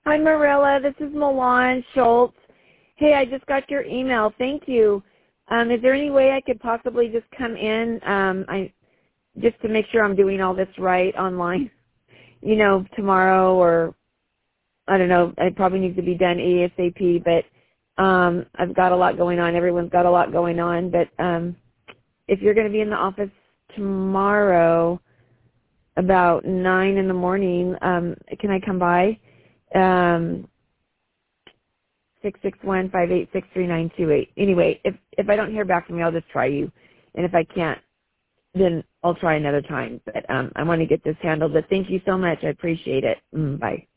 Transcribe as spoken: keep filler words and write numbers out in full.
Hi, Marilla. This is Milan Schultz. Hey, I just got your email. Thank you. Um, is there any way I could possibly just come in, um, I just to make sure I'm doing all this right online, you know, tomorrow, or I don't know. It probably needs to be done ASAP, but um, I've got a lot going on. Everyone's got a lot going on. But um, if you're going to be in the office tomorrow about nine in the morning, um, can I come by? Um, six six one, five eight six, three nine two eight. Anyway, if if I don't hear back from you, I'll just try you. And if I can't, then I'll try another time. But um, I want to get this handled. But thank you so much. I appreciate it. Mm, bye.